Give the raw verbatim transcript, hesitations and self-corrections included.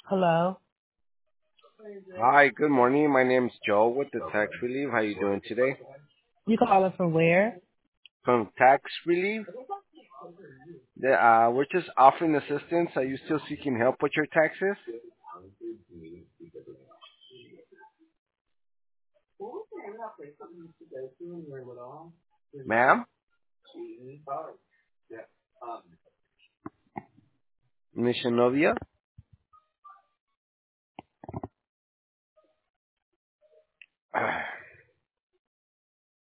Hello. Hi, good morning. My name's Joe with the Tax Relief. How you doing today? You calling from where? From Tax Relief, the, uh, we're just offering assistance. Are you still seeking help with your taxes? Ma'am? Miss Novia?